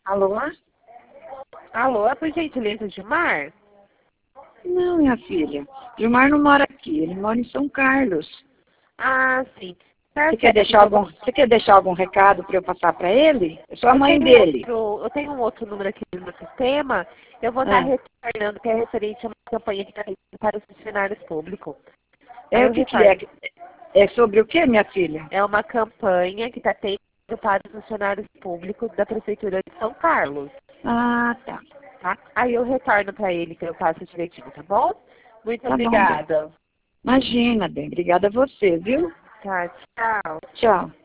Alô? Alô, por gentileza, Gilmar? Não, minha filha. Gilmar não mora aqui, ele mora em São Carlos. Ah, sim. Tá Você quer certo, então, deixar algum recado para eu passar para ele? Eu sou a mãe dele. eu tenho um outro número aqui no meu sistema. Eu vou estar Ah, retornando, que é referente a uma campanha que está tendo para os funcionários públicos. Aí é eu o que é? retorno. É sobre o que, minha filha? É uma campanha que está tendo para os funcionários públicos da Prefeitura de São Carlos, Ah, tá. tá? Aí eu retorno para ele que eu passo direitinho, tá bom? Muito Tá bom, bem. obrigada. Imagina, bem. Obrigada a você, viu? Tá, tchau. Tchau.